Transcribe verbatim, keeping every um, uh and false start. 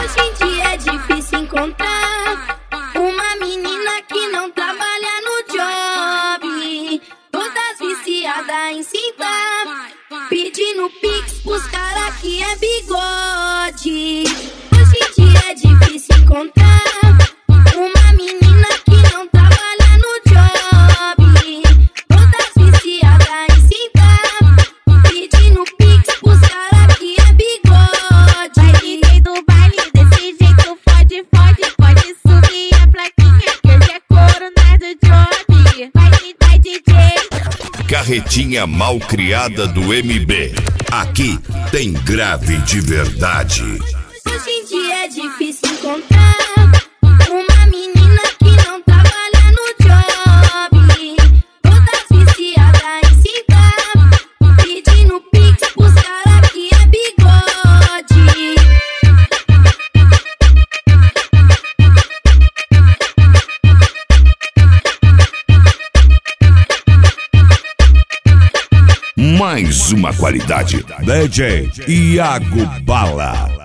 Hoje em dia é difícil encontrar uma menina que não trabalha no job, todas viciadas em cinta, pedindo pix pros cara que é bigode. Hoje em dia é difícil encontrar uma menina que não trabalha no job, todas viciadas em cinta, pedindo pix pros cara que é bigode. Vai ninguém do baile desse jeito, fode, fode, pode subir a plaquinha que hoje é corona do job. Vai me dar D J. Carretinha mal criada do M B. Aqui tem grave de verdade. Hoje em dia é difícil encontrar uma menina que não trabalha no job, todas viciadas em cinta, pedindo pix pros cara que é bigode. Mais uma qualidade. D J Iago Bala.